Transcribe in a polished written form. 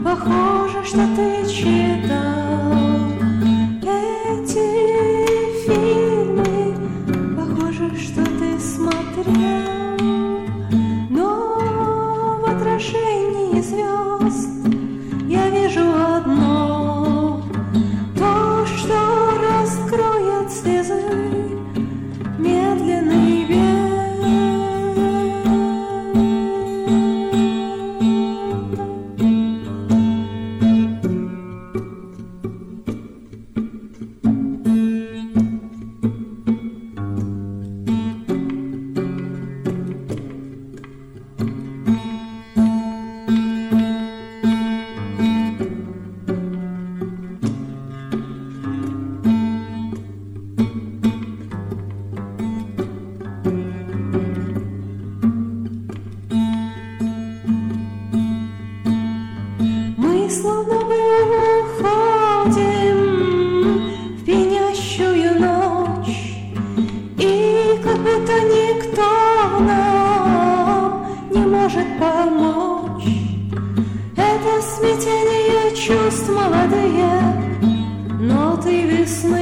Похоже, что ты читал эти фильмы, похоже, что ты смотрел, но в отражении звезд я вижу одно, то, что раскроет слезы медленный бег. Словно бы уходим в пьянящую ночь, и как будто никто нам не может помочь. Это смятение чувств молодые, ноты весны.